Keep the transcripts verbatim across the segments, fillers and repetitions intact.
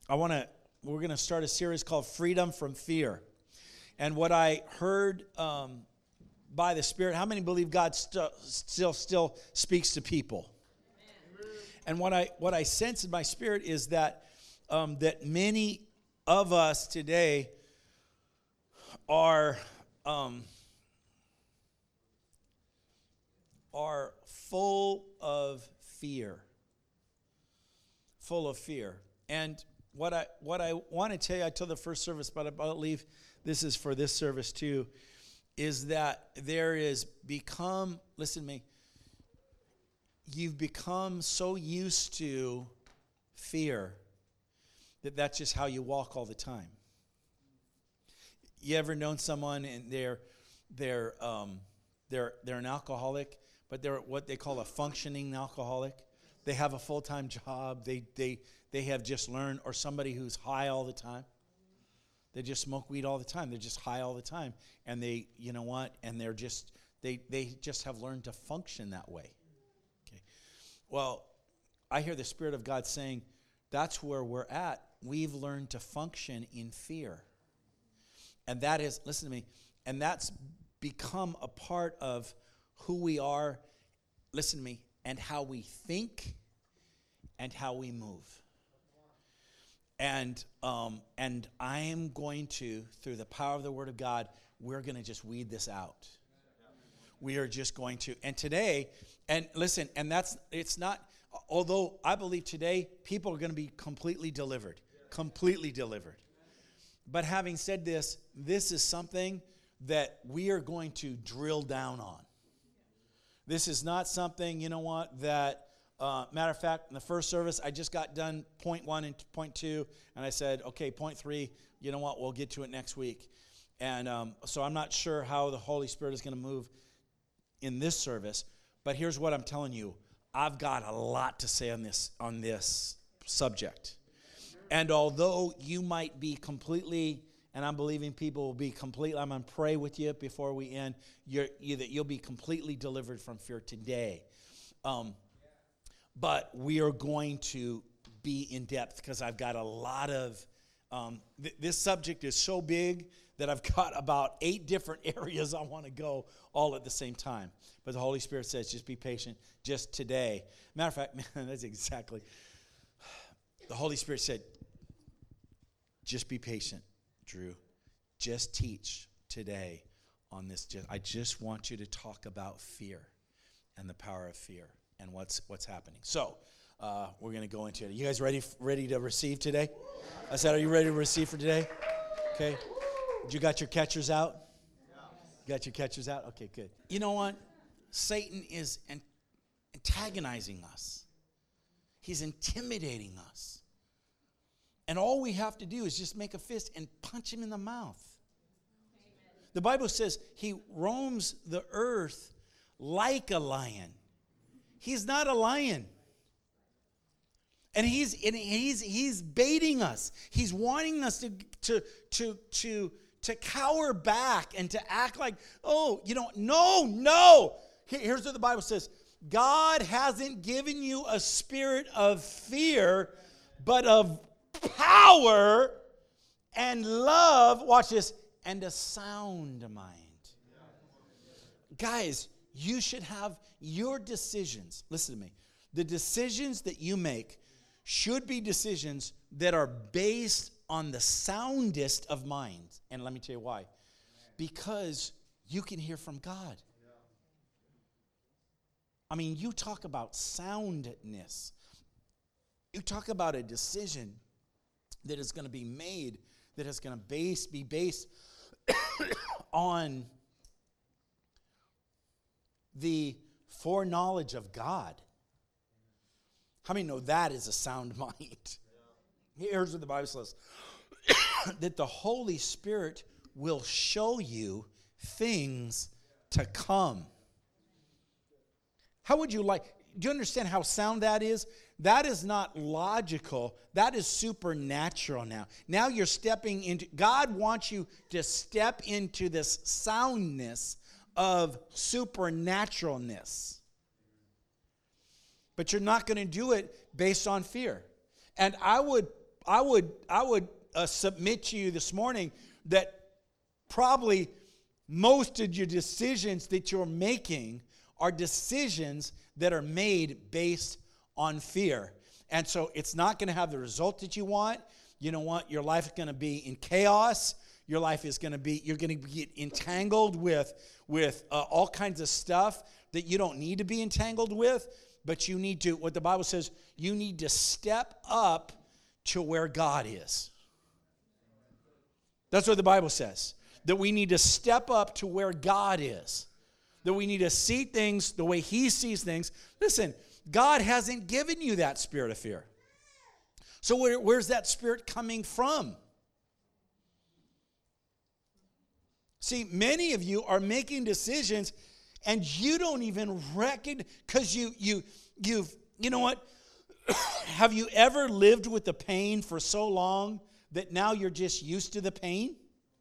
I want to, we're going to start a series called Freedom from Fear. And what I heard um, by the Spirit, how many believe God st- still still speaks to people? Amen. And what I what I sense in my spirit is that um, that many of us today are um, are full of fear, full of fear. And what I what I want to tell you, I told the first service, but I believe this is for this service too, is that there is become, listen to me, you've become so used to fear that that's just how you walk all the time. You ever known someone and they're they're um, they're they're an alcoholic, but they're what they call a functioning alcoholic. They have a full-time job. They they they have just learned, or somebody who's high all the time. They just smoke weed all the time. They're just high all the time, and they, you know what? And they're just they they just have learned to function that way. Okay. Well, I hear the Spirit of God saying, that's where we're at. We've learned to function in fear, and that is, listen to me, and that's become a part of who we are. Listen to me, and how we think, and how we move. And um, and I am going to, through the power of the Word of God, we're going to just weed this out. We are just going to. And today, and listen, and that's, it's not, although I believe today people are going to be completely delivered. Completely delivered. But having said this, this is something that we are going to drill down on. This is not something, you know what, that, uh, matter of fact, in the first service, I just got done point one and point two, and I said, okay, point three, you know what, we'll get to it next week. And um, so I'm not sure how the Holy Spirit is going to move in this service, but here's what I'm telling you. I've got a lot to say on this, on this subject. And although you might be completely, and I'm believing people will be completely, I'm going to pray with you before we end, you're, you, that you'll be completely delivered from fear today. Um, but we are going to be in depth because I've got a lot of, um, th- this subject is so big that I've got about eight different areas I want to go all at the same time. But the Holy Spirit says, just be patient just today. Matter of fact, man, that's exactly, the Holy Spirit said, just be patient, Drew. Just teach today on this. I just want you to talk about fear and the power of fear and what's what's happening. So uh, we're going to go into it. You guys ready ready to receive today? I said, are you ready to receive for today? Okay. You got your catchers out? You got your catchers out? Okay, good. You know what? Satan is antagonizing us. He's intimidating us. And all we have to do is just make a fist and punch him in the mouth. Amen. The Bible says he roams the earth like a lion. He's not a lion. And he's and he's he's baiting us. He's wanting us to to to to to cower back and to act like, oh, you know, no, no. Here's what the Bible says. God hasn't given you a spirit of fear, but of power and love, watch this, and a sound mind. Guys, you should have your decisions. Listen to me. The decisions that you make should be decisions that are based on the soundest of minds. And let me tell you why. Because you can hear from God. I mean, you talk about soundness. You talk about a decision that is going to be made, that is going to base, be based on the foreknowledge of God. How many know that is a sound mind? Here's what the Bible says. That the Holy Spirit will show you things to come. How would you like, do you understand how sound that is? That is not logical. That is supernatural now. Now you're stepping into, God wants you to step into this soundness of supernaturalness. But you're not going to do it based on fear. And I would I would, I would uh, submit to you this morning that probably most of your decisions that you're making are decisions that are made based on fear. And so it's not going to have the result that you want. You know what? Your life is going to be in chaos. Your life is going to be, you're going to get entangled with, with uh, all kinds of stuff that you don't need to be entangled with. But you need to, what the Bible says, you need to step up to where God is. That's what the Bible says. That we need to step up to where God is. That we need to see things the way He sees things. Listen, God hasn't given you that spirit of fear. So where, where's that spirit coming from? See, many of you are making decisions and you don't even reckon, because you, you, you've, you know what? Have you ever lived with the pain for so long that now you're just used to the pain?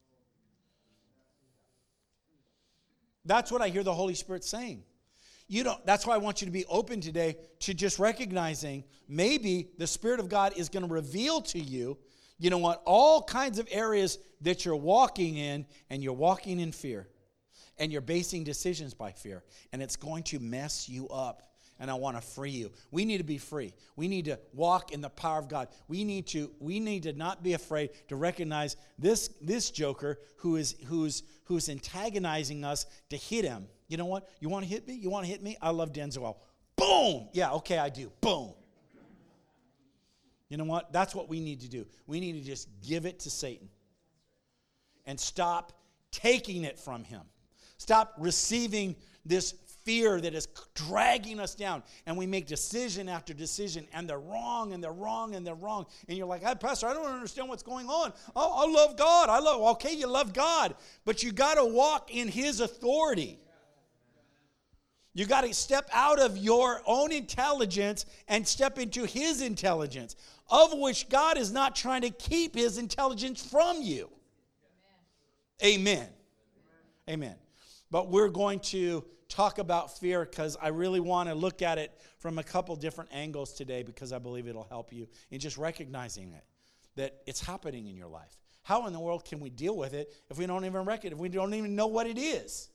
That's what I hear the Holy Spirit saying. You don't, that's why I want you to be open today to just recognizing maybe the Spirit of God is going to reveal to you, you know what, all kinds of areas that you're walking in, and you're walking in fear. And you're basing decisions by fear. And it's going to mess you up. And I want to free you. We need to be free. We need to walk in the power of God. We need to, we need to not be afraid to recognize this, this joker who is who's who's antagonizing us to hit him. You know what? You want to hit me? You want to hit me? I love Denzel. Boom! Yeah, okay, I do. Boom. You know what? That's what we need to do. We need to just give it to Satan. And stop taking it from him. Stop receiving this fear that is dragging us down. And we make decision after decision, and they're wrong, and they're wrong, and they're wrong. And you're like, hey, Pastor, I don't understand what's going on. Oh, I love God. I love, okay, you love God. But you got to walk in His authority. You got to step out of your own intelligence and step into His intelligence, of which God is not trying to keep His intelligence from you. Amen. Amen. Amen. But we're going to talk about fear because I really want to look at it from a couple different angles today, because I believe it'll help you in just recognizing it, that it's happening in your life. How in the world can we deal with it if we don't even recognize it, if we don't even know what it is?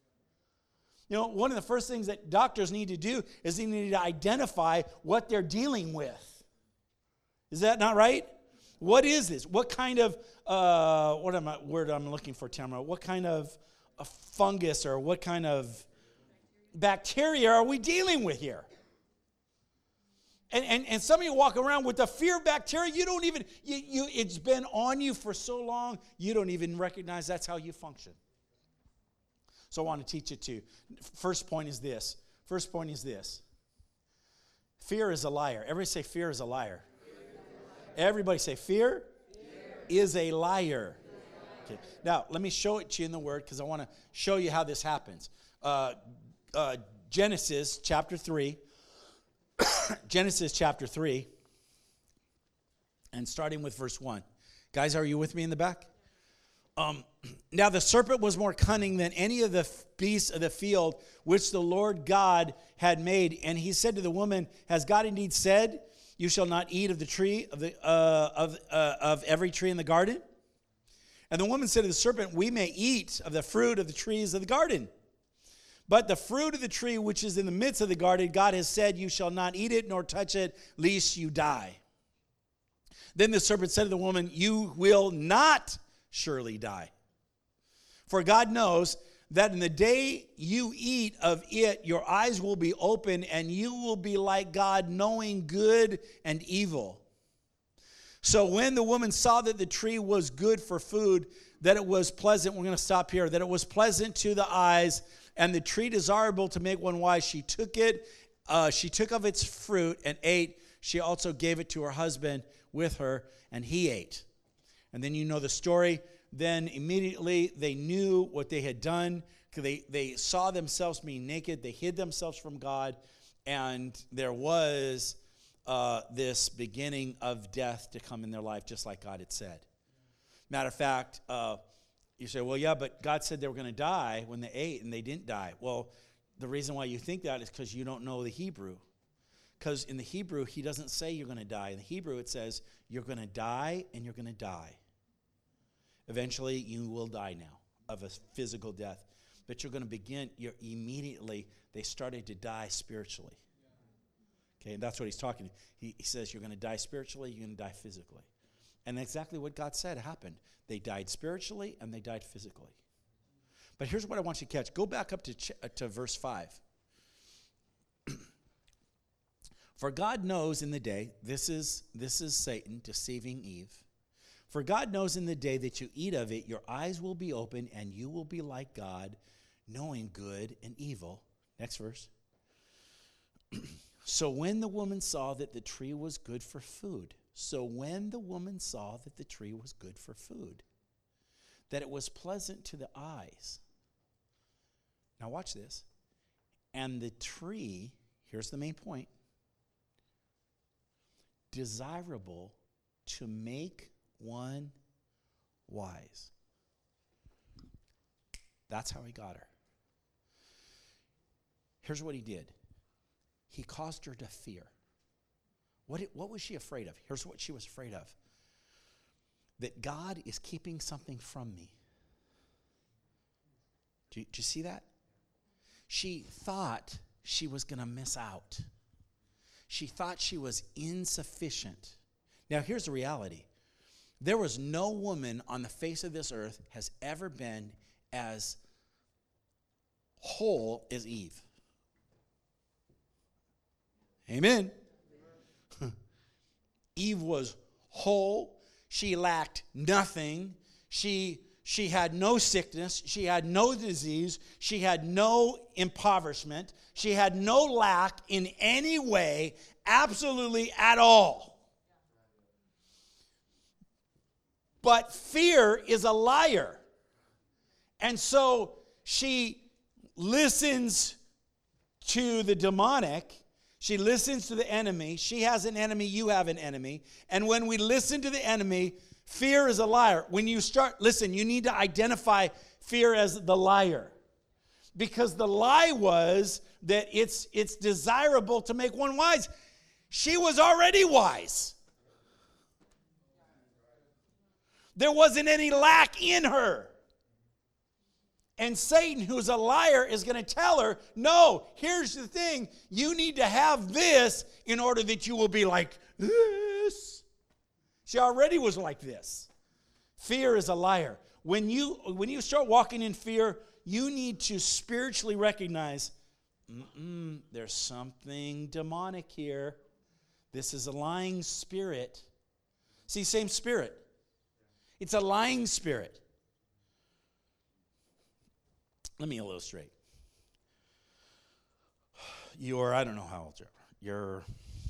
You know, one of the first things that doctors need to do is they need to identify what they're dealing with. Is that not right? What is this? What kind of, uh, what am I, word I'm looking for, Tamara? What kind of a fungus or what kind of bacteria are we dealing with here? And, and, and some of you walk around with the fear of bacteria. You don't even, you, you, it's been on you for so long, you don't even recognize that's how you function. So I want to teach it to you. First point is this. First point is this. Fear is a liar. Everybody say fear is a liar. Everybody say fear, fear. is a liar. Okay. Now, let me show it to you in the Word, because I want to show you how this happens. Uh, uh, Genesis chapter three. Genesis chapter three. And starting with verse one. Guys, are you with me in the back? Um, now the serpent was more cunning than any of the beasts of the field which the Lord God had made. And he said to the woman, has God indeed said, you shall not eat of the tree of the uh, of uh, of every tree in the garden? And the woman said to the serpent, we may eat of the fruit of the trees of the garden. But the fruit of the tree which is in the midst of the garden, God has said, you shall not eat it nor touch it, lest you die. Then the serpent said to the woman, you will not surely die. For God knows that in the day you eat of it, your eyes will be open, and you will be like God, knowing good and evil. So when the woman saw that the tree was good for food, that it was pleasant, we're going to stop here, that it was pleasant to the eyes, and the tree desirable to make one wise, she took it, uh, she took of its fruit and ate. She also gave it to her husband with her, and he ate. And then you know the story. Then immediately they knew what they had done. They, they saw themselves being naked. They hid themselves from God. And there was uh, this beginning of death to come in their life, just like God had said. Matter of fact, uh, you say, well, yeah, but God said they were going to die when they ate, and they didn't die. Well, the reason why you think that is because you don't know the Hebrew. Because in the Hebrew, he doesn't say you're going to die. In the Hebrew, it says you're going to die and you're going to die. Eventually, you will die now of a physical death. But you're going to begin, you're immediately, they started to die spiritually. Okay, and that's what he's talking. He, he says you're going to die spiritually, you're going to die physically. And exactly what God said happened. They died spiritually and they died physically. But here's what I want you to catch. Go back up to, ch- uh, to verse five. For God knows in the day, this is, this is Satan deceiving Eve. For God knows in the day that you eat of it, your eyes will be open and you will be like God, knowing good and evil. Next verse. So when the woman saw that the tree was good for food, so when the woman saw that the tree was good for food, that it was pleasant to the eyes. Now watch this. And the tree, here's the main point, desirable to make one wise. That's how he got her. Here's what he did. He caused her to fear. What, it, what was she afraid of? Here's what she was afraid of. That God is keeping something from me. Do you, do you see that? She thought she was going to miss out. She thought she was insufficient. Now, here's the reality. There was no woman on the face of this earth has ever been as whole as Eve. Amen. Eve was whole. She lacked nothing. She, she had no sickness. She had no disease. She had no impoverishment. She had no lack in any way, absolutely at all. But fear is a liar. And so she listens to the demonic. She listens to the enemy. She has an enemy, you have an enemy. And when we listen to the enemy, fear is a liar. When you start, listen, you need to identify fear as the liar. Because the lie was that it's, it's desirable to make one wise. She was already wise. There wasn't any lack in her. And Satan, who's a liar, is going to tell her, no, here's the thing. You need to have this in order that you will be like this. She already was like this. Fear is a liar. When you, when you start walking in fear, you need to spiritually recognize, Mm-mm, there's something demonic here. This is a lying spirit. See, same spirit. It's a lying spirit. Let me illustrate. You're, I don't know how old you are. You're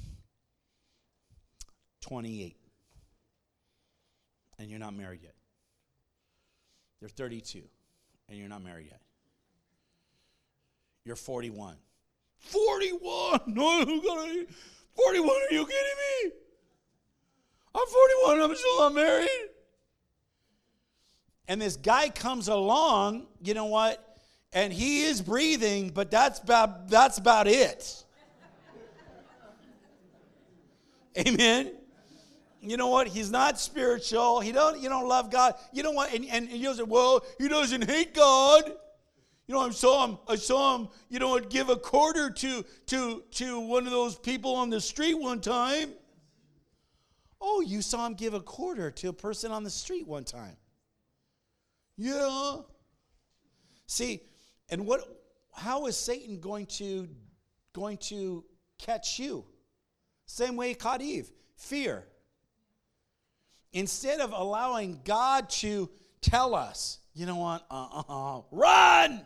twenty-eight. And you're not married yet. You're thirty-two. And you're not married yet. You're forty-one. forty-one? No, forty-one, are you kidding me? I'm forty-one, I'm still not married. And this guy comes along, you know what? And he is breathing, but that's about, that's about it. Amen? You know what? He's not spiritual. He don't, you don't love God. You know what? And, and you say, well, he doesn't hate God. You know, I saw him, I saw him, you know, give a quarter to, to, to one of those people on the street one time. Oh, you saw him give a quarter to a person on the street one time. Yeah. See, and what? How is Satan going to, going to catch you? Same way he caught Eve. Fear. Instead of allowing God to tell us, you know what? Uh-uh, run!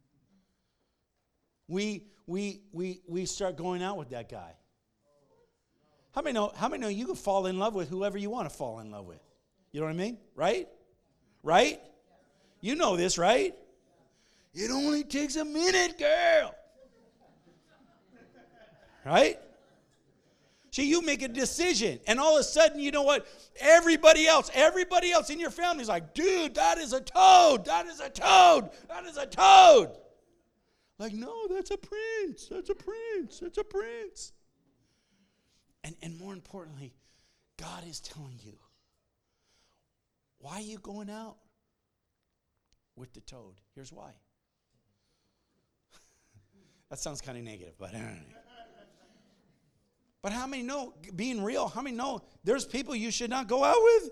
We we we we start going out with that guy. How many know? How many know you can fall in love with whoever you want to fall in love with? You know what I mean? Right? Right? You know this, right? It only takes a minute, girl. Right? See, you make a decision, and all of a sudden, you know what? Everybody else, everybody else in your family is like, dude, that is a toad. That is a toad. That is a toad. Like, no, that's a prince. That's a prince. That's a prince. And, and more importantly, God is telling you, why are you going out with the toad? Here's why. That sounds kind of negative, but I don't know. But how many know, being real, how many know there's people you should not go out with?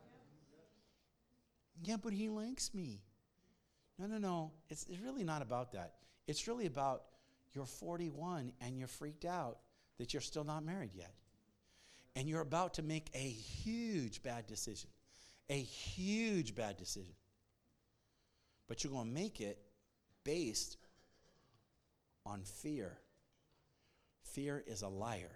Yeah, but he likes me. No, no, no. It's, it's really not about that. It's really about you're forty-one and you're freaked out that you're still not married yet. And you're about to make a huge bad decision. A huge bad decision. But you're going to make it based on fear. Fear is a liar.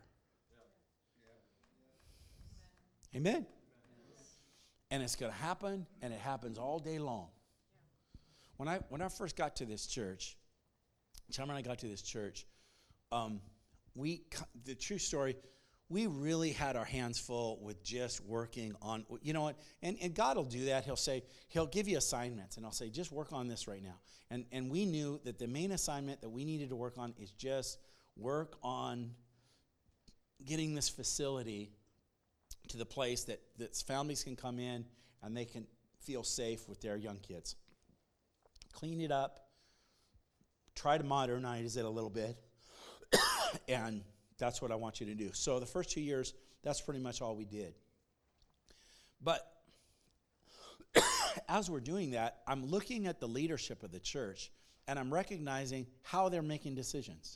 Amen. And it's going to happen, and it happens all day long. When I when I first got to this church, Chum and I got to this church, um, we the true story, we really had our hands full with just working on, you know what, and, and God will do that. He'll say, he'll give you assignments, and I'll say, just work on this right now. And and we knew that the main assignment that we needed to work on is just work on getting this facility to the place that, that families can come in and they can feel safe with their young kids. Clean it up, try to modernize it a little bit, and that's what I want you to do. So the first two years, that's pretty much all we did. But as we're doing that, I'm looking at the leadership of the church, and I'm recognizing how they're making decisions.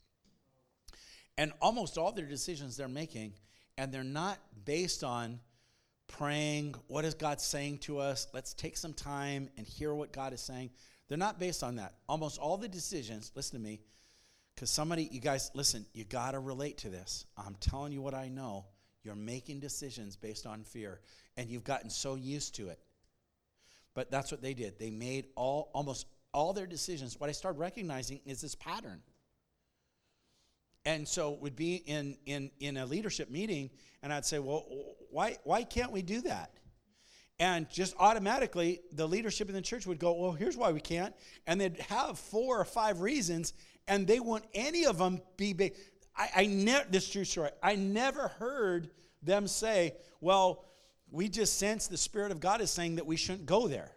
And almost all their decisions they're making, and they're not based on praying, what is God saying to us? Let's take some time and hear what God is saying. They're not based on that. Almost all the decisions, listen to me, because somebody, you guys, listen, you got to relate to this. I'm telling you what I know. You're making decisions based on fear, and you've gotten so used to it. But that's what they did. They made all almost all their decisions. What I started recognizing is this pattern. And so it would be in, in, in a leadership meeting, and I'd say, well, why why can't we do that? And just automatically, the leadership in the church would go, well, here's why we can't. And they'd have four or five reasons, and they wouldn't any of them be big. I, I never, this is true story, I never heard them say, well, we just sense the Spirit of God is saying that we shouldn't go there.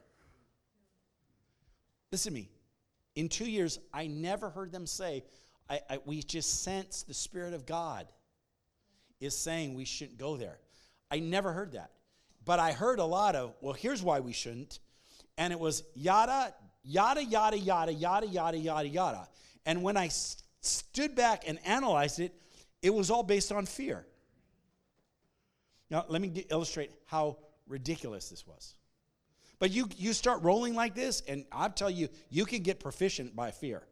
Listen to me. In two years, I never heard them say, I, I, we just sense the Spirit of God is saying we shouldn't go there. I never heard that. But I heard a lot of, well, here's why we shouldn't. And it was yada, yada, yada, yada, yada, yada, yada, yada. And when I st- stood back and analyzed it, it was all based on fear. Now, let me get, illustrate how ridiculous this was. But you, you start rolling like this, and I'll tell you, you can get proficient by fear.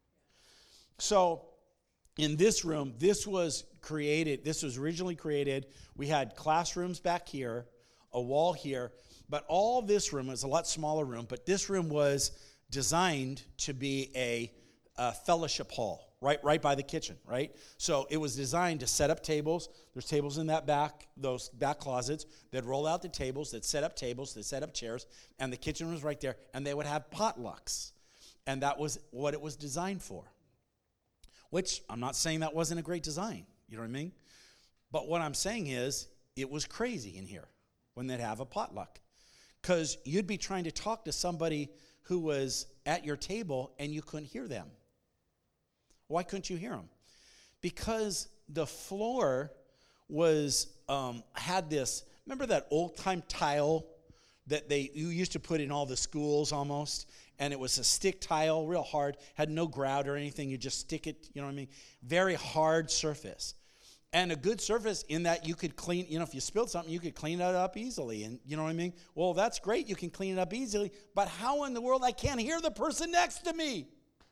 So in this room, this was created, this was originally created. We had classrooms back here, a wall here, but all this room is a lot smaller room, but this room was designed to be a, a fellowship hall, right, right by the kitchen, right? So it was designed to set up tables. There's tables in that back, those back closets. They'd roll out the tables, they'd set up tables, they'd set up chairs, and the kitchen was right there, and they would have potlucks. And that was what it was designed for. Which, I'm not saying that wasn't a great design, you know what I mean? But what I'm saying is, it was crazy in here when they'd have a potluck. Because you'd be trying to talk to somebody who was at your table and you couldn't hear them. Why couldn't you hear them? Because the floor was, um, had this, remember that old-time tile that they you used to put in all the schools almost? And it was a stick tile, real hard, had no grout or anything. You just stick it, you know what I mean? Very hard surface. And a good surface in that you could clean, you know, if you spilled something, you could clean it up easily. And you know what I mean? Well, that's great. You can clean it up easily. But how in the world I can't hear the person next to me?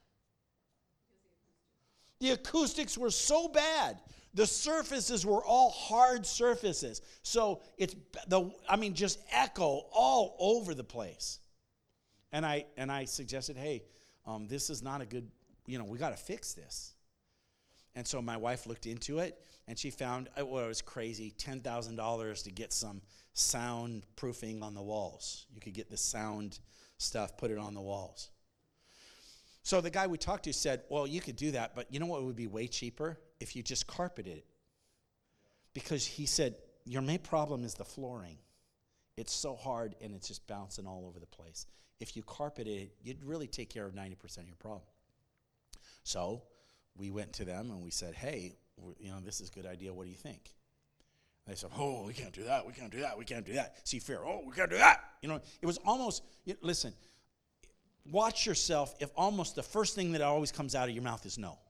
The acoustics were so bad. The surfaces were all hard surfaces. So it's, the I mean, just echo all over the place. And I and I suggested, hey, um, this is not a good, you know, we got to fix this. And so my wife looked into it, and she found, well, it was crazy, ten thousand dollars to get some soundproofing on the walls. You could get the sound stuff, put it on the walls. So the guy we talked to said, well, you could do that, but you know what would be way cheaper? If you just carpeted it. because he said, your main problem is the flooring. It's so hard, and it's just bouncing all over the place. If you carpet it, you'd really take care of ninety percent of your problem. So we went to them, and we said, hey, you know, this is a good idea. What do you think? They said, oh, we can't do that. We can't do that. We can't do that. See fear. Oh, we can't do that. You know, it was almost, you, listen, watch yourself if almost the first thing that always comes out of your mouth is no.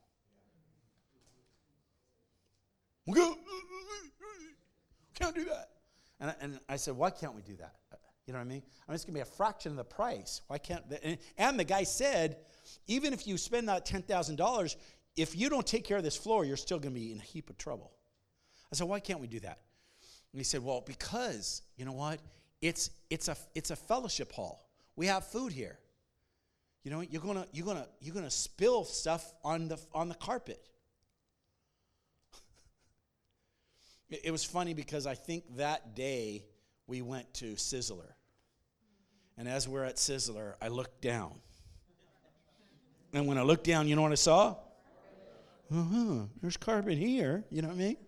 We can't do that. And I, and I said, why can't we do that? You know what I mean? I mean, it's going to be a fraction of the price. Why can't, the, and, and the guy said, even if you spend that ten thousand dollars, if you don't take care of this floor, you're still going to be in a heap of trouble. I said, why can't we do that? And he said, well, because, you know what? It's it's a it's a fellowship hall. We have food here. You know, you're gonna you're gonna you're gonna spill stuff on the on the carpet. it, it was funny because I think that day we went to Sizzler. And as we're at Sizzler, I looked down. And when I looked down, you know what I saw? Uh-huh, there's carpet here. You know what I mean?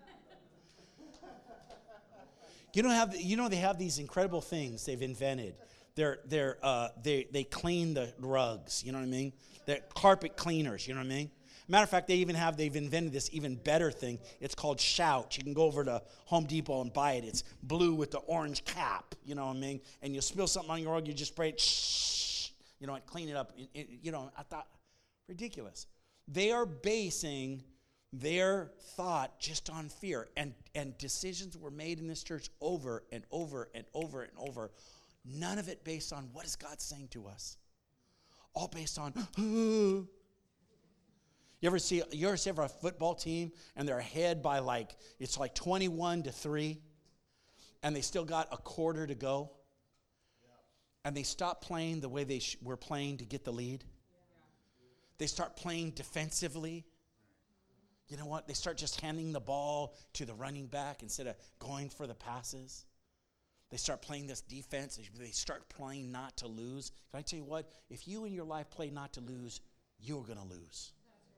You know, have, you know they have these incredible things they've invented. They're, they're, uh, they, they clean the rugs, you know what I mean? They're carpet cleaners, you know what I mean? Matter of fact, they even have, they've invented this even better thing. It's called Shout. You can go over to Home Depot and buy it. It's blue with the orange cap, you know what I mean? And you spill something on your rug, you just spray it, shh, you know, and clean it up. It, it, you know, I thought, ridiculous. They are basing their thought just on fear. And, and decisions were made in this church over and over and over and over. None of it based on what is God saying to us. All based on, you ever see, you ever see ever a football team and they're ahead by like, it's like twenty-one to three, and they still got a quarter to go, and they stop playing the way they sh- were playing to get the lead? They start playing defensively. You know what? They start just handing the ball to the running back instead of going for the passes. They start playing this defense. They start playing not to lose. Can I tell you what? If you in your life play not to lose, you're going to lose.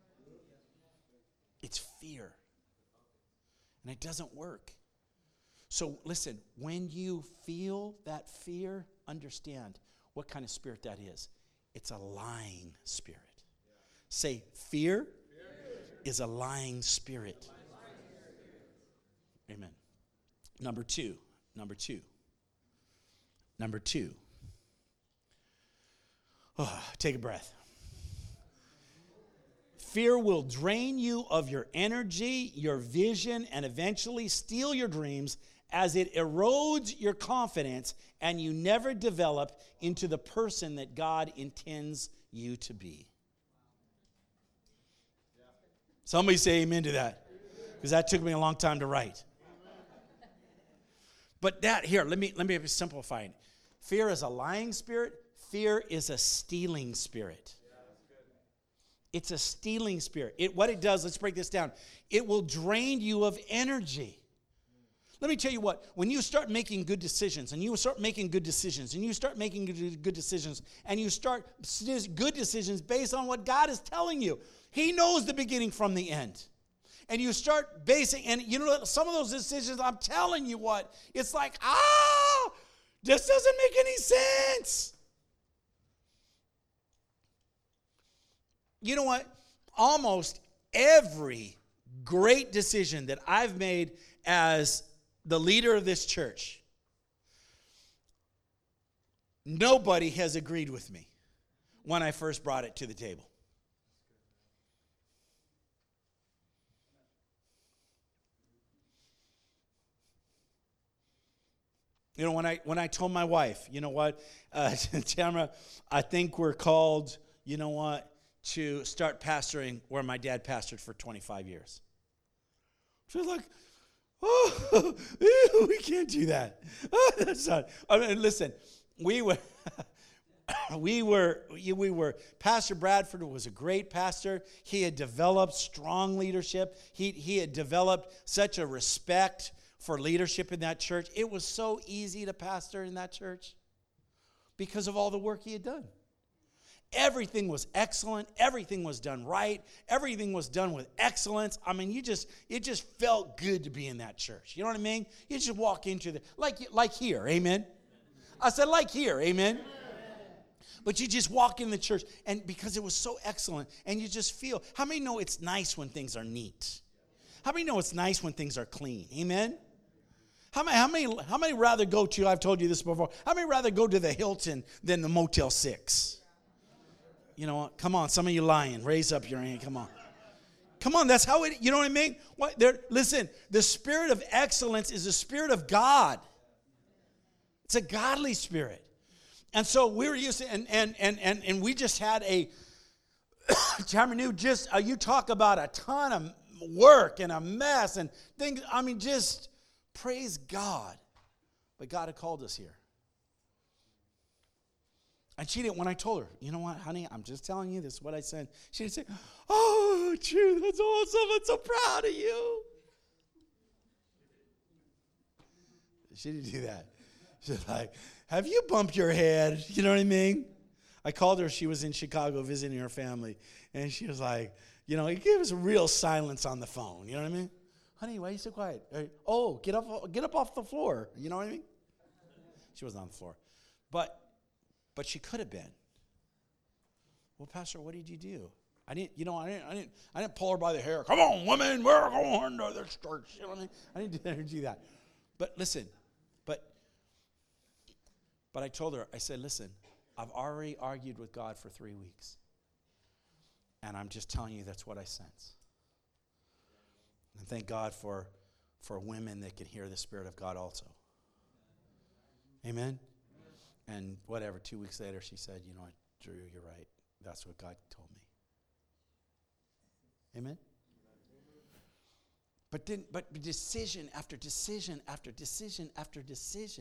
It's fear. And it doesn't work. So listen, when you feel that fear, understand what kind of spirit that is. It's a lying spirit. Say, fear, fear is a lying spirit. Amen. Number two. Number two. Number two. Oh, take a breath. Fear will drain you of your energy, your vision, and eventually steal your dreams as it erodes your confidence and you never develop into the person that God intends you to be. Somebody say amen to that, because that took me a long time to write. But that, here, let me let me simplify it. Fear is a lying spirit. Fear is a stealing spirit. It's a stealing spirit. It, what it does, let's break this down. It will drain you of energy. Let me tell you what, when you start making good decisions, and you start making good decisions, and you start making good, good decisions, and you start good decisions based on what God is telling you, He knows the beginning from the end. And you start basing, and you know, some of those decisions, I'm telling you what, it's like, ah, this doesn't make any sense. You know what? Almost every great decision that I've made as the leader of this church, nobody has agreed with me when I first brought it to the table. You know, when I when I told my wife, you know what, uh, Tamara, I think we're called, you know what, to start pastoring where my dad pastored for twenty-five years. She was like, oh, we can't do that. Oh, that's not. I mean, listen, we were, we were, we were. Pastor Bradford was a great pastor. He had developed strong leadership. He he had developed such a respect for leadership in that church. It was so easy to pastor in that church because of all the work he had done. Everything was excellent. Everything was done right. Everything was done with excellence. I mean, you just, it just felt good to be in that church. You know what I mean? You just walk into the, like, like here, amen? I said like here, amen? But you just walk in the church, and because it was so excellent, and you just feel, how many know it's nice when things are neat? How many know it's nice when things are clean? Amen? How many, how many, how many rather go to, I've told you this before, how many rather go to the Hilton than the Motel six? You know what? Come on, some of you lying. Raise up your hand. Come on. Come on, that's how it, you know what I mean? What, there, listen, the spirit of excellence is the spirit of God. It's a godly spirit. And so we were used to, and and and and, and we just had a, Tamarnew, just, uh, you talk about a ton of work and a mess and things, I mean, just praise God. But God had called us here. And she didn't, when I told her, you know what, honey, I'm just telling you, this is what I said. She didn't say, oh, Drew, that's awesome. I'm so proud of you. She didn't do that. She's like, have you bumped your head? You know what I mean? I called her. She was in Chicago visiting her family. And she was like, you know, it gave us a real silence on the phone. You know what I mean? Honey, why are you so quiet? Oh, get up, get up off the floor. You know what I mean? She wasn't on the floor. But But she could have been. Well, Pastor, what did you do? I didn't, you know, I didn't, I didn't, I didn't pull her by the hair. Come on, women, we're going to this church. You know what I mean? I didn't do that. I didn't do that. But listen, but, but I told her, I said, listen, I've already argued with God for three weeks, and I'm just telling you that's what I sense. And thank God for for women that can hear the Spirit of God also. Amen. And whatever, two weeks later, she said, you know what, Drew, you're right. That's what God told me. Amen? But then, but decision after decision after decision after decision.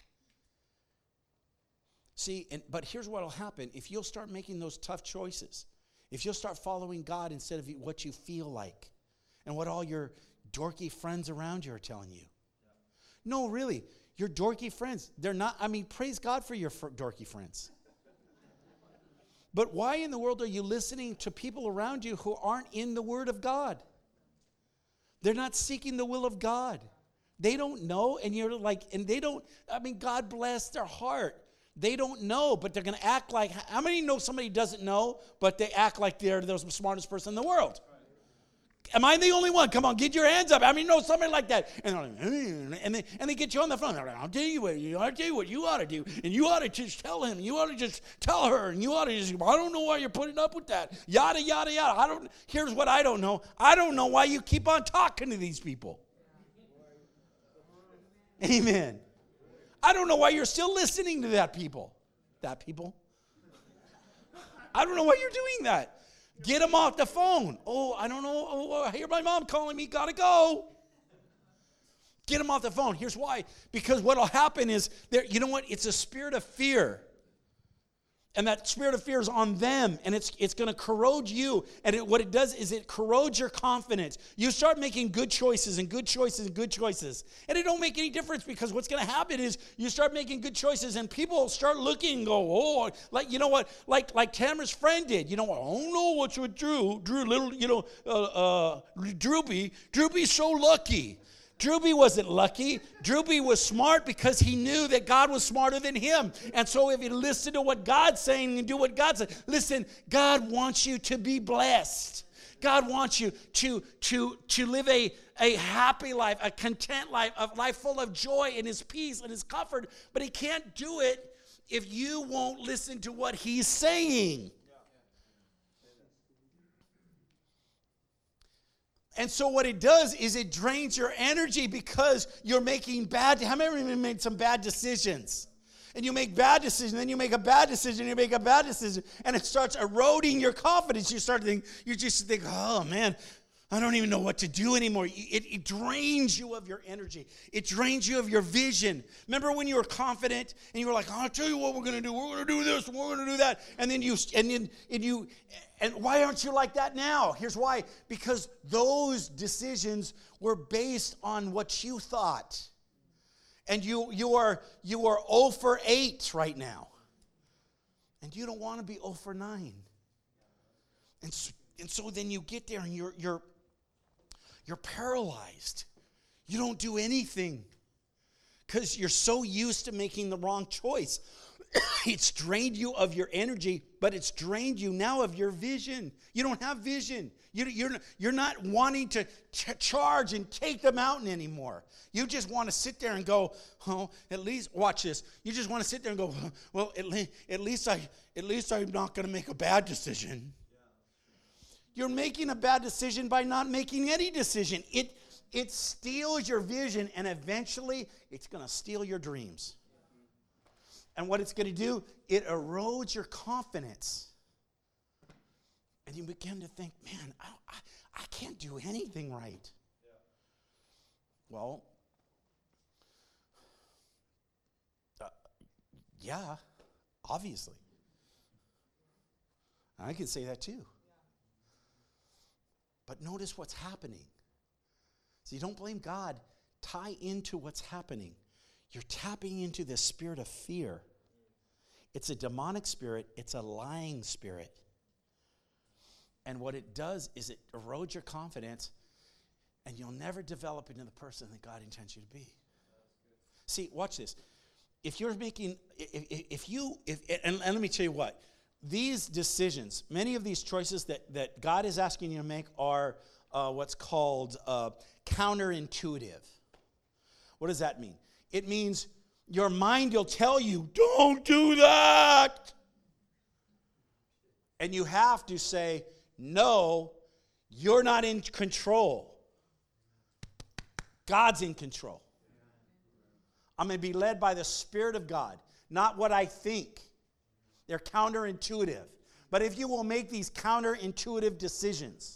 See, and but here's what will happen. If you'll start making those tough choices, if you'll start following God instead of what you feel like and what all your dorky friends around you are telling you. No, really. Your dorky friends, they're not, I mean, praise God for your fr- dorky friends. But why in the world are you listening to people around you who aren't in the Word of God? They're not seeking the will of God. They don't know, and you're like, and they don't, I mean, God bless their heart. They don't know, but they're going to act like, how many know somebody doesn't know, but they act like they're the smartest person in the world? Am I the only one? Come on, get your hands up. I mean, know somebody like that. And they're like, and they, and they get you on the phone. Like, I'll tell you what you I'll tell you what you ought to do. And you ought to just tell him. You ought to just tell her. And you ought to just, I don't know why you're putting up with that. Yada, yada, yada. I don't, here's what I don't know. I don't know why you keep on talking to these people. Amen. I don't know why you're still listening to that people. That people. I don't know why you're doing that. Get them off the phone. Oh, I don't know. Oh, I hear my mom calling me. Gotta go. Get them off the phone. Here's why. Because what will happen is, there. You know what? It's a spirit of fear. And that spirit of fear is on them. And it's it's going to corrode you. And it, what it does is it corrodes your confidence. You start making good choices and good choices and good choices. And it don't make any difference, because what's going to happen is you start making good choices and people start looking and go, oh, like, you know what? Like like Tamara's friend did. You know what? I don't know what's with Drew. Drew, little, you know, uh, uh, Drewby. Drewby's so lucky. Drewby wasn't lucky. Drewby was smart because he knew that God was smarter than him. And so if he listened to what God's saying and do what God said, listen, God wants you to be blessed. God wants you to, to, to live a, a happy life, a content life, a life full of joy and his peace and his comfort. But he can't do it if you won't listen to what he's saying. And so what it does is it drains your energy, because you're making bad, how many of you made some bad decisions? And you make bad decisions, then you make a bad decision, you make a bad decision, and it starts eroding your confidence. You start to think, you just think, oh man, I don't even know what to do anymore. It, it drains you of your energy. It drains you of your vision. Remember when you were confident and you were like, oh, I'll tell you what we're going to do. We're going to do this. We're going to do that. And then you, and then and you, and why aren't you like that now? Here's why. Because those decisions were based on what you thought. And you, you are, you are zero for eight right now. And you don't want to be oh for nine. And so, and so then you get there and you're you're you're paralyzed. You don't do anything because you're so used to making the wrong choice. It's drained you of your energy, but it's drained you now of your vision. You don't have vision. You, you're, you're not wanting to ch- charge and take the mountain anymore. You just want to sit there and go, oh, at least, watch this. You just want to sit there and go, well, at, le- at least I, at least I'm not going to make a bad decision. You're making a bad decision by not making any decision. It, it steals your vision, and eventually it's going to steal your dreams. And what it's going to do, it erodes your confidence. And you begin to think, man, I, I, I can't do anything right. Yeah. Well, uh, yeah, obviously. I can say that too. Yeah. But notice what's happening. So you don't blame God. Tie into what's happening. You're tapping into this spirit of fear. It's a demonic spirit. It's a lying spirit. And what it does is it erodes your confidence, and you'll never develop into the person that God intends you to be. See, watch this. If you're making, if, if you, if, and, and let me tell you what, these decisions, many of these choices that, that God is asking you to make are uh, what's called uh, counterintuitive. What does that mean? It means your mind will tell you, don't do that. And you have to say, no, you're not in control. God's in control. I'm going to be led by the Spirit of God, not what I think. They're counterintuitive. But if you will make these counterintuitive decisions,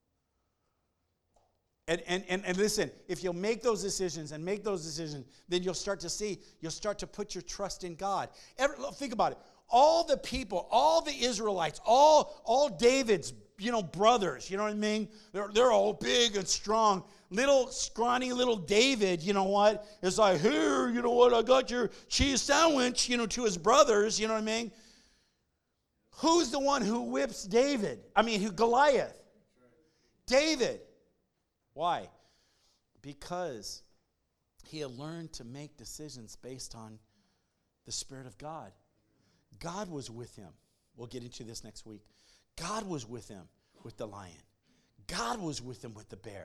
And, and, and, and listen, if you'll make those decisions and make those decisions, then you'll start to see, you'll start to put your trust in God. Every, think about it. All the people, all the Israelites, all, all David's, you know, brothers, you know what I mean? They're, they're all big and strong. Little, scrawny little David, you know what, is like, here, you know what, I got your cheese sandwich, you know, to his brothers, you know what I mean? Who's the one who whips David? I mean, who Goliath? David. Why? Because he had learned to make decisions based on the Spirit of God. God was with him. We'll get into this next week. God was with him with the lion. God was with him with the bear.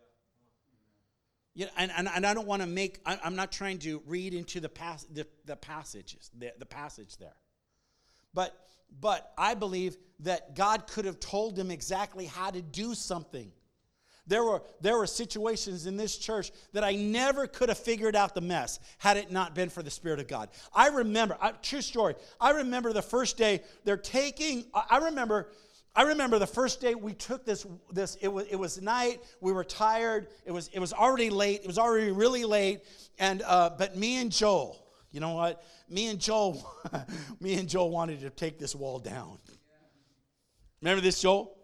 Yeah, and, and, and I don't want to make, I, I'm not trying to read into the, pas, the, the passages, the, the passage there. But, but I believe that God could have told him exactly how to do something. There were, there were situations in this church that I never could have figured out the mess had it not been for the Spirit of God. I remember, I, true story, I remember the first day they're taking, I, I remember I remember the first day we took this, this it was, it was night, we were tired, it was, it was already late, it was already really late, and uh, but me and Joel, you know what, me and Joel, me and Joel wanted to take this wall down. Remember this, Joel?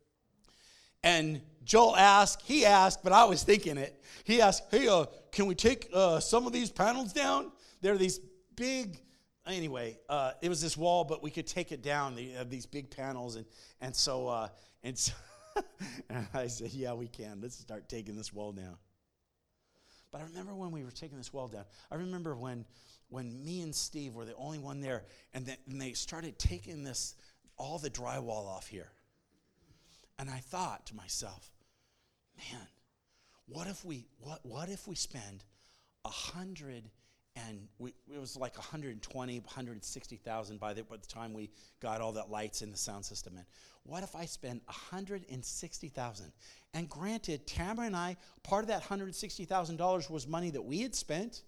And Joel asked, he asked, but I was thinking it. He asked, hey, uh, can we take uh, some of these panels down? They're these big, anyway, uh, it was this wall, but we could take it down. They have these big panels. And, and so, uh, and, so and I said, yeah, we can. Let's start taking this wall down. But I remember when we were taking this wall down, I remember when, when me and Steve were the only one there, and, then, and they started taking this, all the drywall off here. And I thought to myself, man, what if we what what if we spend a hundred and we it was like one hundred twenty, one hundred sixty thousand by the by the time we got all that lights in the sound system in. What if I spend one hundred sixty thousand? And granted, Tamara and I, part of that one hundred sixty thousand dollars was money that we had spent.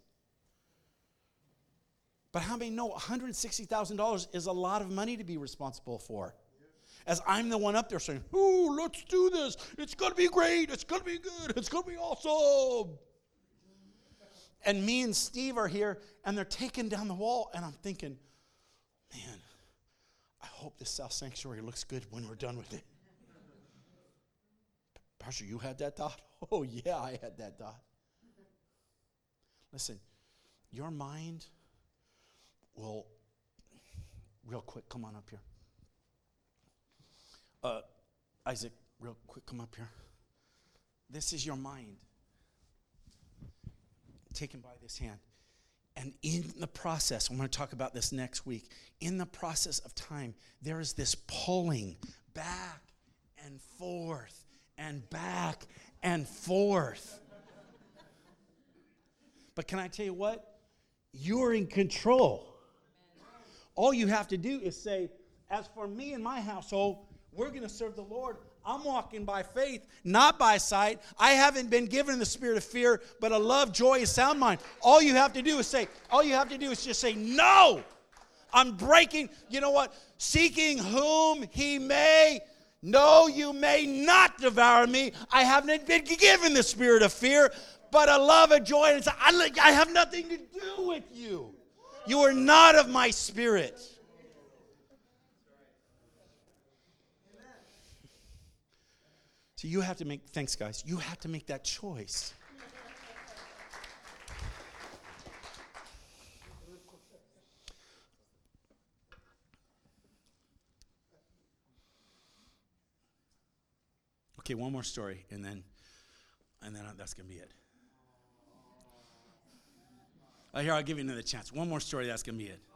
But how many know one hundred sixty thousand dollars is a lot of money to be responsible for? As I'm the one up there saying, ooh, let's do this. It's going to be great. It's going to be good. It's going to be awesome. And me and Steve are here, and they're taking down the wall, and I'm thinking, man, I hope this South Sanctuary looks good when we're done with it. Pastor, you had that thought? Oh, yeah, I had that thought. Listen, your mind will, real quick, quick, come on up here. Uh, Isaac, real quick, come up here. This is your mind. Taken by this hand. And in the process, I'm going to talk about this next week. In the process of time, there is this pulling back and forth and back and forth. But can I tell you what? You're in control. All you have to do is say, as for me and my household, we're going to serve the Lord. I'm walking by faith, not by sight. I haven't been given the spirit of fear, but a love, joy, and sound mind. All you have to do is say, all you have to do is just say, no. I'm breaking, you know what? Seeking whom he may. No, you may not devour me. I haven't been given the spirit of fear, but a love, a joy, and I, I have nothing to do with you. You are not of my spirit. So you have to make, thanks guys, you have to make that choice. Okay, one more story, and then, and then that's going to be it. Oh, here, I'll give you another chance. One more story, that's going to be it.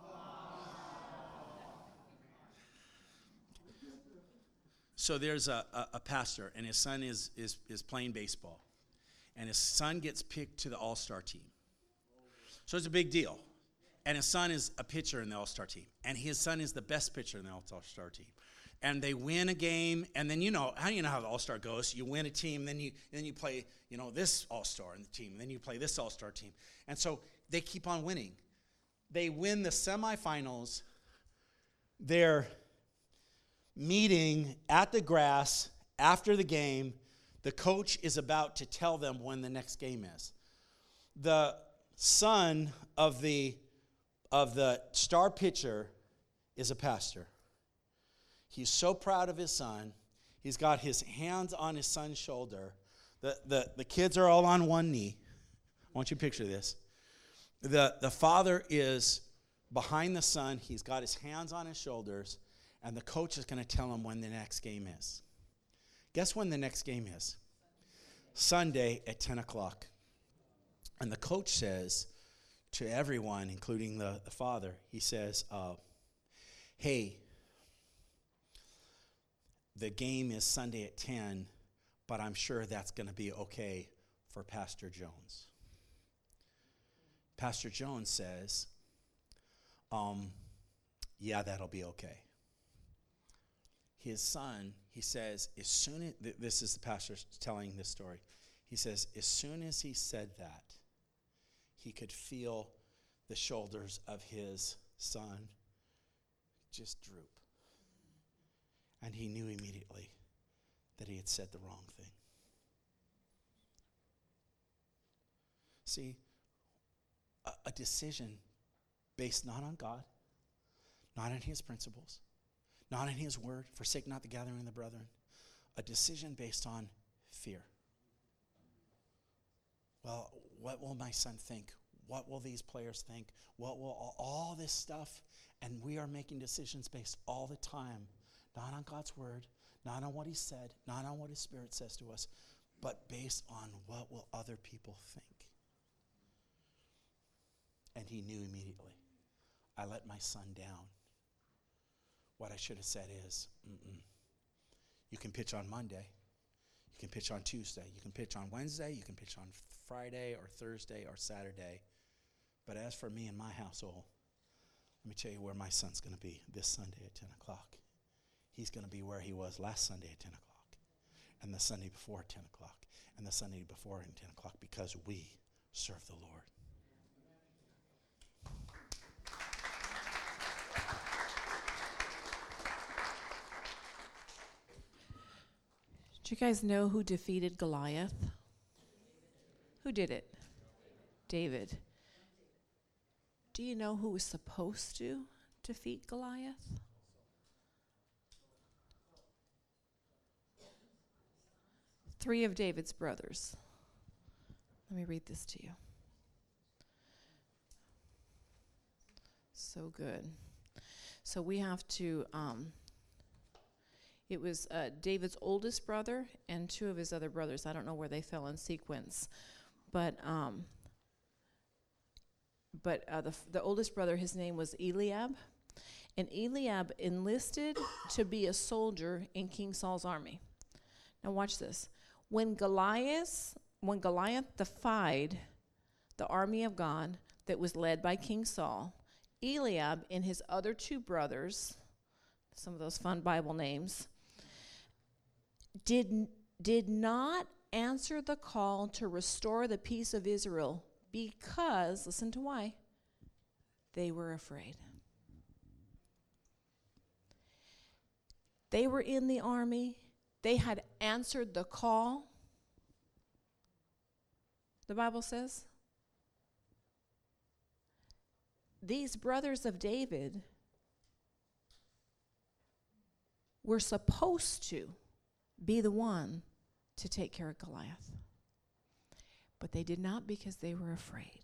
So there's a, a, a pastor, and his son is, is, is playing baseball. And his son gets picked to the all-star team. So it's a big deal. And his son is a pitcher in the all-star team. And his son is the best pitcher in the all-star team. And they win a game, and then you know, how do you know how the all-star goes? You win a team, then you then you play, you know, this all-star in the team, and then you play this all-star team. And so they keep on winning. They win the semifinals. They're meeting at the grass after the game. The coach is about to tell them when the next game is. The son of the of the star pitcher is a pastor. He's so proud of his son. He's got his hands on his son's shoulder. The, the, the kids are all on one knee. I want you to picture this. The, the father is behind the son. He's got his hands on his shoulders. And the coach is going to tell him when the next game is. Guess when the next game is? Sunday at ten o'clock. And the coach says to everyone, including the, the father, he says, uh, hey, the game is Sunday at ten, but I'm sure that's going to be okay for Pastor Jones. Pastor Jones says, um, yeah, that'll be okay. His son, he says, as soon as, th- this is the pastor telling this story. He says, as soon as he said that, he could feel the shoulders of his son just droop. And he knew immediately that he had said the wrong thing. See, a, a decision based not on God, not on his principles, not in his word, forsake not the gathering of the brethren. A decision based on fear. Well, what will my son think? What will these players think? What will all, all this stuff? And we are making decisions based all the time, not on God's word, not on what he said, not on what his spirit says to us, but based on what will other people think. And he knew immediately. I let my son down. What I should have said is, mm-mm. You can pitch on Monday. You can pitch on Tuesday. You can pitch on Wednesday. You can pitch on Friday or Thursday or Saturday. But as for me and my household, let me tell you where my son's going to be this Sunday at ten o'clock. He's going to be where he was last Sunday at ten o'clock, and the Sunday before at ten o'clock, and the Sunday before at ten o'clock, because we serve the Lord. Do you guys know who defeated Goliath? Who did it? David. Do you know who was supposed to defeat Goliath? Three of David's brothers. Let me read this to you. So good. So we have to, um, it was uh, David's oldest brother and two of his other brothers. I don't know where they fell in sequence. But um, but uh, the, f- the oldest brother, his name was Eliab. And Eliab enlisted to be a soldier in King Saul's army. Now watch this. When Goliath, when Goliath defied the army of God that was led by King Saul, Eliab and his other two brothers, some of those fun Bible names, did, did not answer the call to restore the peace of Israel because, listen to why, they were afraid. They were in the army. They had answered the call, the Bible says. These brothers of David were supposed to be the one to take care of Goliath. But they did not because they were afraid.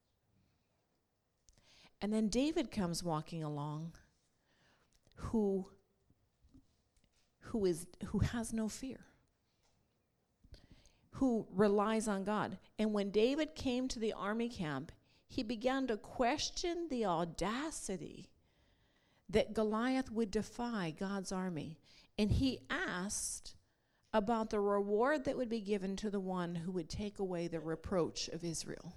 And then David comes walking along who, who, is, who has no fear, who relies on God. And when David came to the army camp, he began to question the audacity that Goliath would defy God's army. And he asked about the reward that would be given to the one who would take away the reproach of Israel.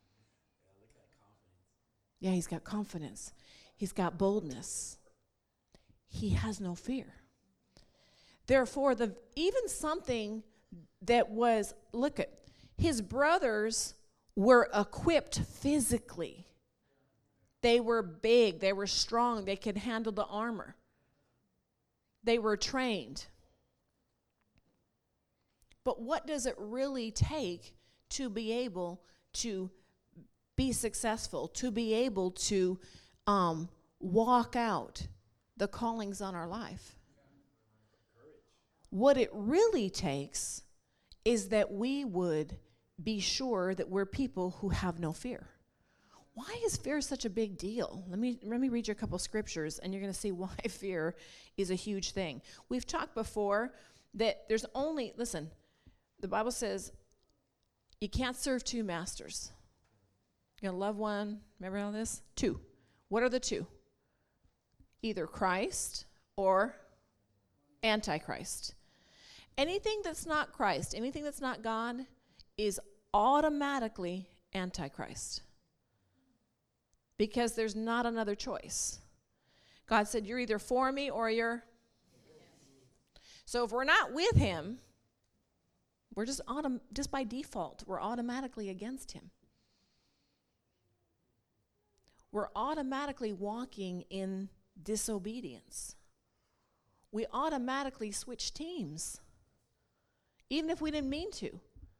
Yeah, he's got confidence. He's got boldness. He has no fear. Therefore, the even something that was, look at, his brothers were equipped physically. They were big. They were strong. They could handle the armor. They were trained. But what does it really take to be able to be successful, to be able to um, walk out the callings on our life? What it really takes is that we would be sure that we're people who have no fear. Why is fear such a big deal? Let me let me read you a couple scriptures, and you're going to see why fear is a huge thing. We've talked before that there's only, listen, the Bible says you can't serve two masters. You're going to love one, remember all this? Two. What are the two? Either Christ or Antichrist. Anything that's not Christ, anything that's not God, is automatically Antichrist. Because there's not another choice. God said, you're either for me or you're... So if we're not with him, we're just autom- just by default, we're automatically against him. We're automatically walking in disobedience. We automatically switch teams, even if we didn't mean to.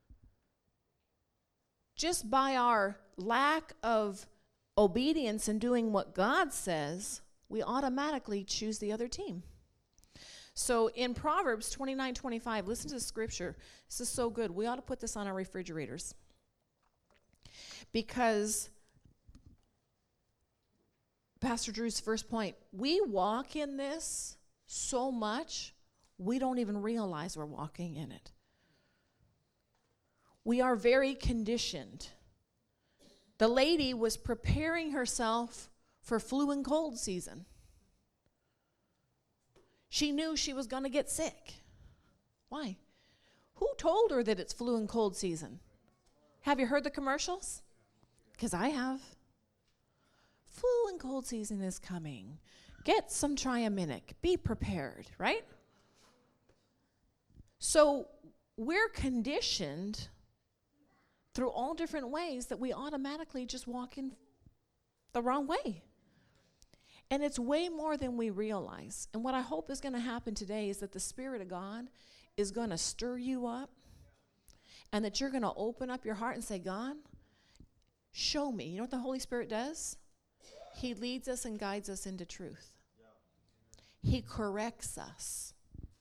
Just by our lack of obedience and doing what God says, we automatically choose the other team. So in Proverbs twenty-nine twenty-five, listen to the scripture. This is so good. We ought to put this on our refrigerators. Because Pastor Drew's first point, we walk in this so much, we don't even realize we're walking in it. We are very conditioned. The lady was preparing herself for flu and cold season. She knew she was going to get sick. Why? Who told her that it's flu and cold season? Have you heard the commercials? Because I have. Flu and cold season is coming. Get some Triaminic. Be prepared, right? So we're conditioned through all different ways that we automatically just walk in the wrong way. And it's way more than we realize. And what I hope is going to happen today is that the Spirit of God is going to stir you up, and that you're going to open up your heart and say, God, show me. You know what the Holy Spirit does? He leads us and guides us into truth. He corrects us.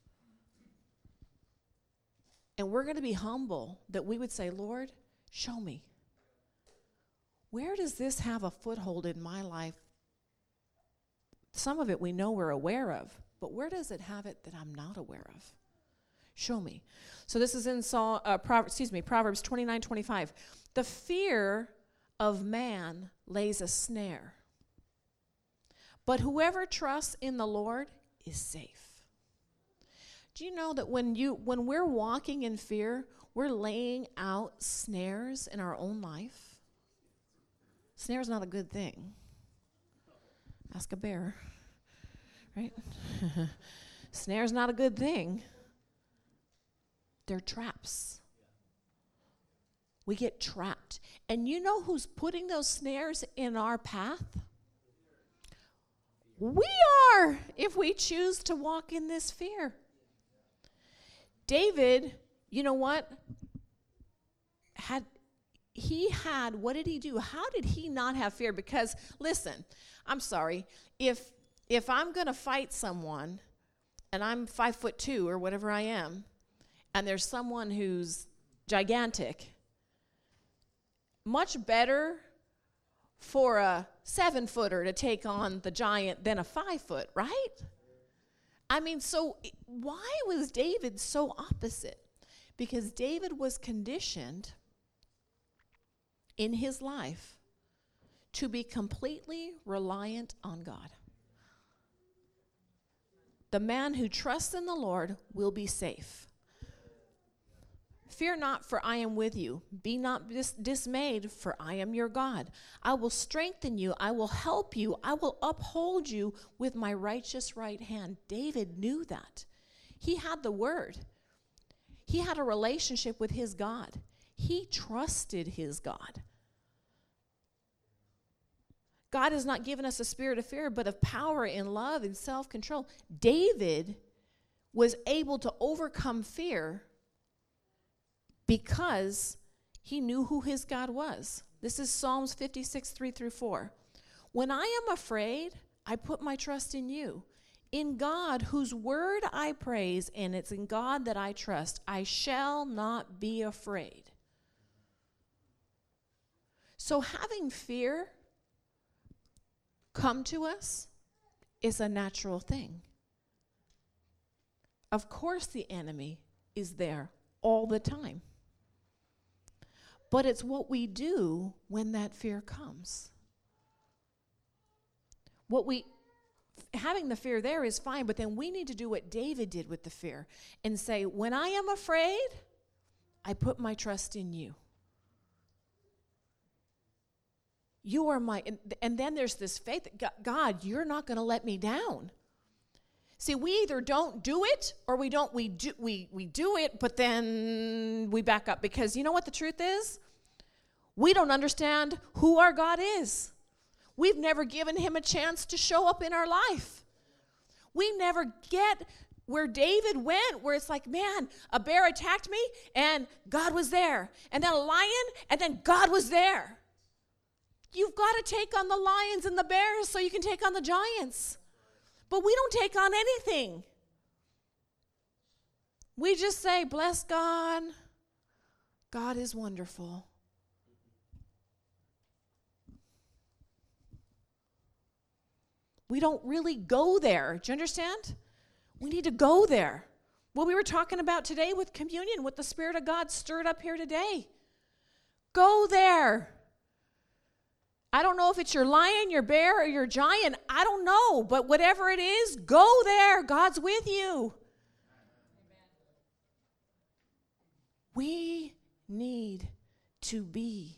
And we're going to be humble that we would say, Lord, show me. Where does this have a foothold in my life Some of it we know we're aware of, but where does it have it that I'm not aware of? Show me. So this is in Saul, uh, Pro- excuse me, Proverbs twenty-nine twenty-five. The fear of man lays a snare, but whoever trusts in the Lord is safe. Do you know that when you when we're walking in fear, we're laying out snares in our own life? Snare's not a good thing. Ask a bear, right? Snare's not a good thing. They're traps. We get trapped. And you know who's putting those snares in our path? We are, if we choose to walk in this fear. David, you know what? Had he had, what did he do? How did he not have fear? Because, listen, I'm sorry. If if I'm going to fight someone, and I'm five foot two or whatever I am, and there's someone who's gigantic, much better for a seven-footer to take on the giant than a five-foot, right? I mean, so why was David so opposite? Because David was conditioned in his life to be completely reliant on God. The man who trusts in the Lord will be safe. Fear not, for I am with you. Be not dis- dismayed, for I am your God. I will strengthen you. I will help you. I will uphold you with my righteous right hand. David knew that. He had the word. He had a relationship with his God. He trusted his God. God has not given us a spirit of fear, but of power and love and self-control. David was able to overcome fear because he knew who his God was. This is Psalms fifty-six, three through four. When I am afraid, I put my trust in you. In God, whose word I praise, and it's in God that I trust, I shall not be afraid. So having fear come to us is a natural thing. Of course the enemy is there all the time. But it's what we do when that fear comes. What we, having the fear there is fine, but then we need to do what David did with the fear and say, when I am afraid, I put my trust in you. You are my, and, and then there's this faith that God, you're not going to let me down. See, we either don't do it or we don't, we do, we, we do it, but then we back up because you know what the truth is? We don't understand who our God is. We've never given him a chance to show up in our life. We never get where David went, where it's like, man, a bear attacked me and God was there. And then a lion and then God was there. You've got to take on the lions and the bears so you can take on the giants. But we don't take on anything. We just say, bless God. God is wonderful. We don't really go there. Do you understand? We need to go there. What we were talking about today with communion, what the Spirit of God stirred up here today. Go there. I don't know if it's your lion, your bear, or your giant. I don't know. But whatever it is, go there. God's with you. We need to be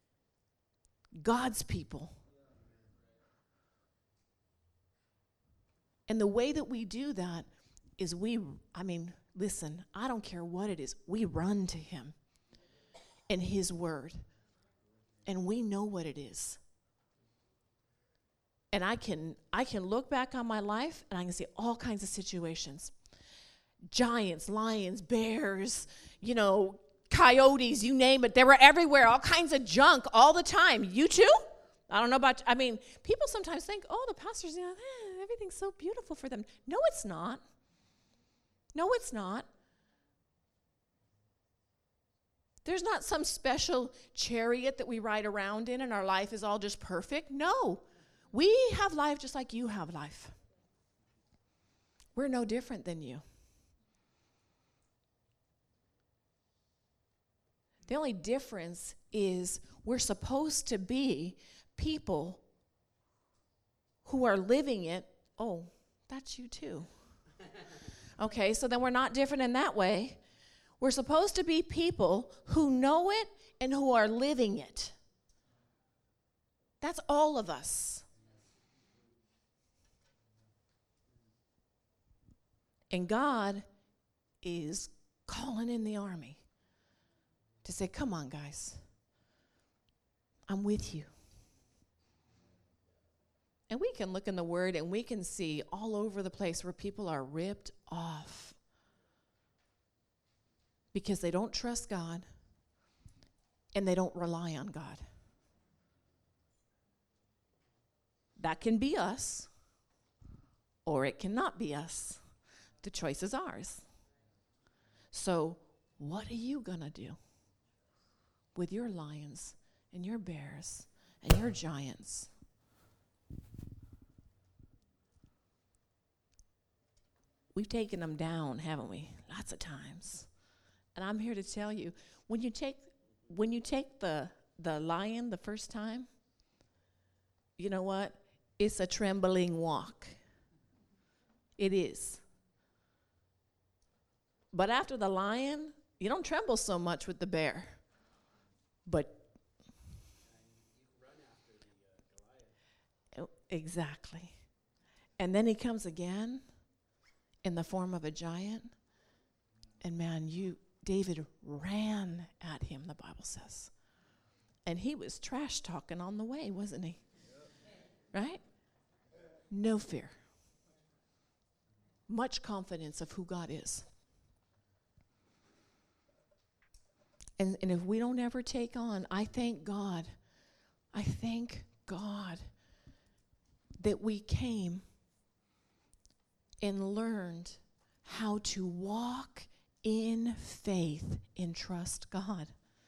God's people. And the way that we do that is we, I mean, listen, I don't care what it is. We run to him and his word. And we know what it is. And I can I can look back on my life and I can see all kinds of situations. Giants, lions, bears, you know, coyotes, you name it. They were everywhere, all kinds of junk all the time. You too? I don't know about, I mean, people sometimes think, oh, the pastors, you know, eh, everything's so beautiful for them. No, it's not. No, it's not. There's not some special chariot that we ride around in and our life is all just perfect. No. We have life just like you have life. We're no different than you. The only difference is we're supposed to be people who are living it. Oh, that's you too. Okay, so then we're not different in that way. We're supposed to be people who know it and who are living it. That's all of us. And God is calling in the army to say, come on, guys. I'm with you. And we can look in the Word and we can see all over the place where people are ripped off because they don't trust God and they don't rely on God. That can be us, or it cannot be us. The choice is ours. So, what are you going to do with your lions and your bears and your giants? We've taken them down, haven't we? Lots of times. And I'm here to tell you, when you take when you take the the lion the first time, you know what? It's a trembling walk. It is. But after the lion, you don't tremble so much with the bear. But oh, exactly. And then he comes again in the form of a giant. And man, you David ran at him, the Bible says. And he was trash talking on the way, wasn't he? Yep. Right? No fear. Much confidence of who God is. And, and if we don't ever take on, I thank God, I thank God that we came and learned how to walk in faith and trust God.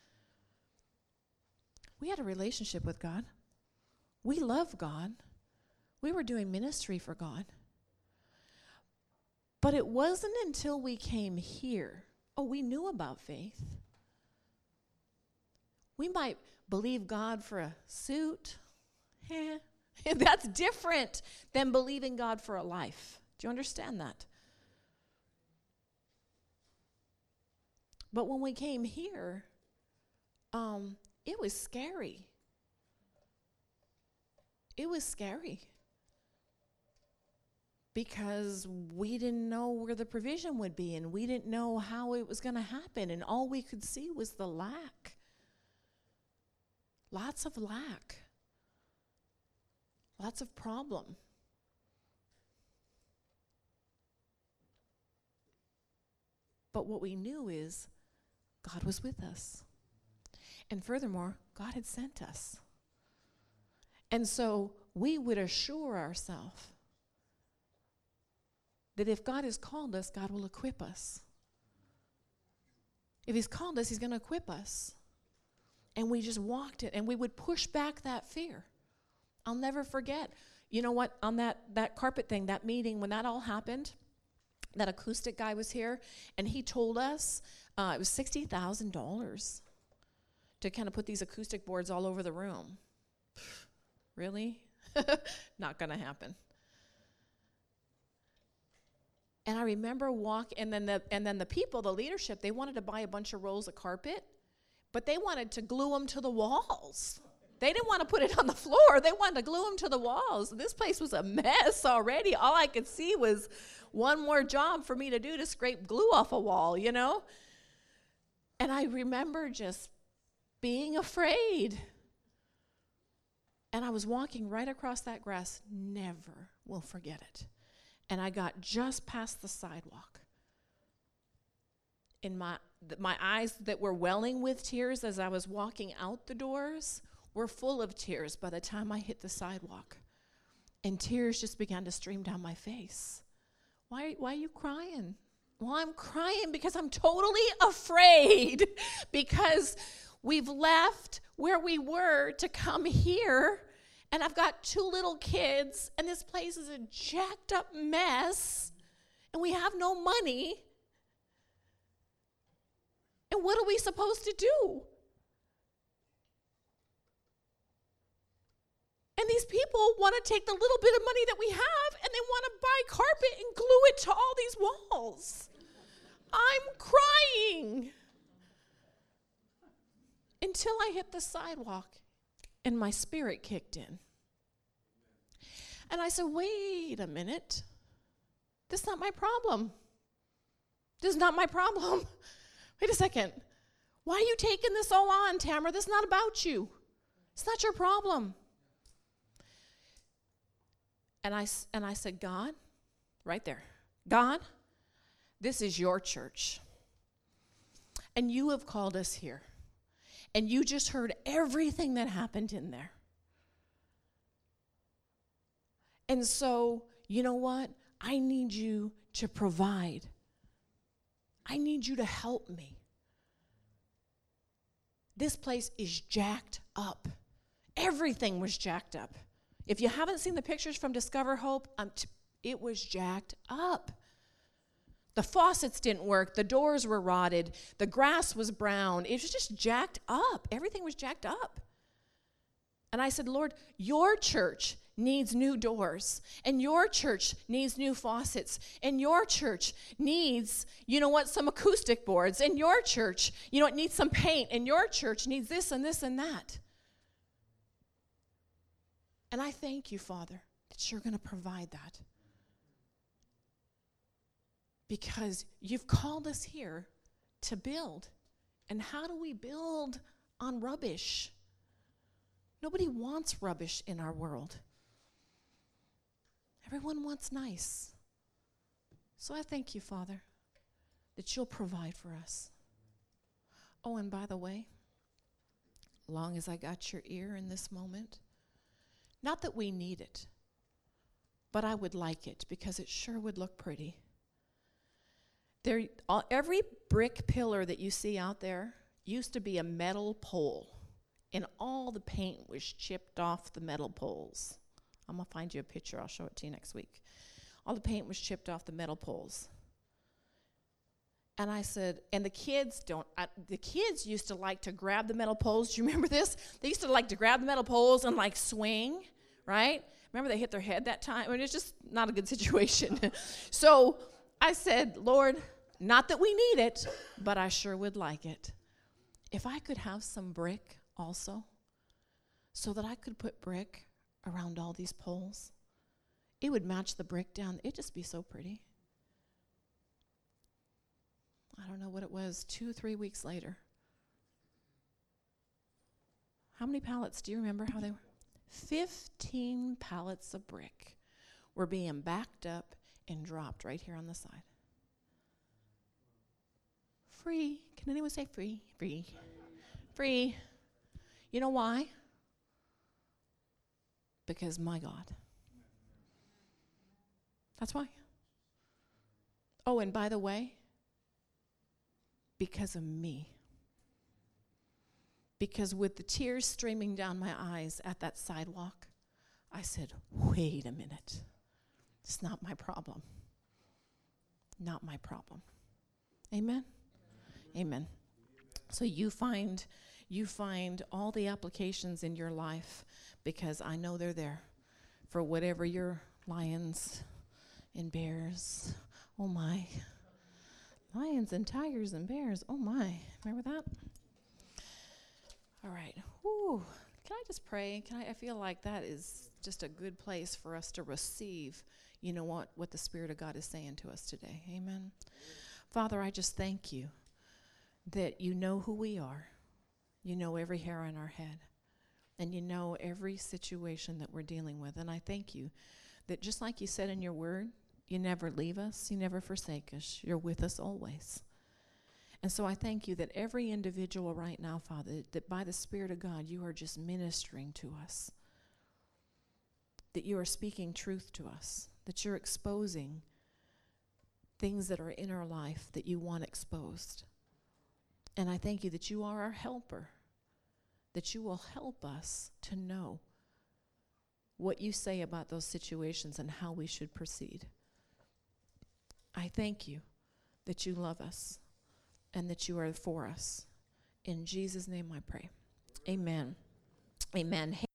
We had a relationship with God. We love God. We were doing ministry for God. But it wasn't until we came here. Oh, we knew about faith. We might believe God for a suit. Eh. That's different than believing God for a life. Do you understand that? But when we came here, um, it was scary. It was scary. Because we didn't know where the provision would be, and we didn't know how it was going to happen, and all we could see was the lack. Lots of lack. Lots of problem. But what we knew is God was with us. And furthermore, God had sent us. And so we would assure ourselves that if God has called us, God will equip us. If he's called us, he's going to equip us. And we just walked it, and we would push back that fear. I'll never forget. You know what? On that, that carpet thing, that meeting, when that all happened, that acoustic guy was here, and he told us uh, it was sixty thousand dollars to kind of put these acoustic boards all over the room. Really? Not going to happen. And I remember walking, and then the and then the people, the leadership, they wanted to buy a bunch of rolls of carpet, but they wanted to glue them to the walls. They didn't want to put it on the floor. They wanted to glue them to the walls. This place was a mess already. All I could see was one more job for me to do to scrape glue off a wall, you know? And I remember just being afraid. And I was walking right across that grass. Never will forget it. And I got just past the sidewalk. In my th- my eyes that were welling with tears as I was walking out the doors were full of tears by the time I hit the sidewalk. And tears just began to stream down my face. Why, why are you crying? Well, I'm crying because I'm totally afraid because we've left where we were to come here, And I've got two little kids, and this place is a jacked up mess, and we have no money. And what are we supposed to do? And these people want to take the little bit of money that we have, and they want to buy carpet and glue it to all these walls. I'm crying. Until I hit the sidewalk, and my spirit kicked in. And I said, wait a minute. This is not my problem. This is not my problem. Wait a second. Why are you taking this all on, Tamara? This is not about you. It's not your problem. And I, and I said, God, right there, God, this is your church. And you have called us here. And you just heard everything that happened in there. And so, you know what? I need you to provide. I need you to help me. This place is jacked up. Everything was jacked up. If you haven't seen the pictures from Discover Hope, um, t- it was jacked up. The faucets didn't work. The doors were rotted. The grass was brown. It was just jacked up. Everything was jacked up. And I said, Lord, your church needs new doors, and your church needs new faucets, and your church needs, you know what, some acoustic boards, and your church, you know, it needs some paint, and your church needs this and this and that. And I thank you, Father, that you're going to provide that. Because you've called us here to build. And how do we build on rubbish? Nobody wants rubbish in our world. Everyone wants nice. So I thank you, Father, that you'll provide for us. Oh, and by the way, long as I got your ear in this moment, not that we need it, but I would like it because it sure would look pretty. There, all, every brick pillar that you see out there used to be a metal pole, and all the paint was chipped off the metal poles. I'm going to find you a picture. I'll show it to you next week. All the paint was chipped off the metal poles. And I said, and the kids don't, I, the kids used to like to grab the metal poles. Do you remember this? They used to like to grab the metal poles and like swing, right? Remember they hit their head that time? I mean, it's just not a good situation. So I said, Lord, not that we need it, but I sure would like it. If I could have some brick also, so that I could put brick around all these poles, it would match the brick down. It'd just be so pretty. I don't know what it was, two, three weeks later. How many pallets, do you remember how they were? Fifteen pallets of brick were being backed up and dropped right here on the side. Free. Can anyone say free? Free. Free. You know why? Because my God. That's why. Oh, and by the way, because of me. Because with the tears streaming down my eyes at that sidewalk, I said, wait a minute. It's not my problem. Not my problem. Amen? Amen. So you find you find all the applications in your life, because I know they're there for whatever your lions and bears. Oh my. Lions and tigers and bears. Oh my. Remember that? All right. Ooh. Can I just pray? Can I, I feel like that is just a good place for us to receive, you know what, what the Spirit of God is saying to us today. Amen. Father, I just thank you that you know who we are. You know every hair on our head. And you know every situation that we're dealing with. And I thank you that just like you said in your word, you never leave us, you never forsake us. You're with us always. And so I thank you that every individual right now, Father, that by the Spirit of God, you are just ministering to us. That you are speaking truth to us. That you're exposing things that are in our life that you want exposed. And I thank you that you are our helper. That you will help us to know what you say about those situations and how we should proceed. I thank you that you love us and that you are for us. In Jesus' name I pray. Amen. Amen.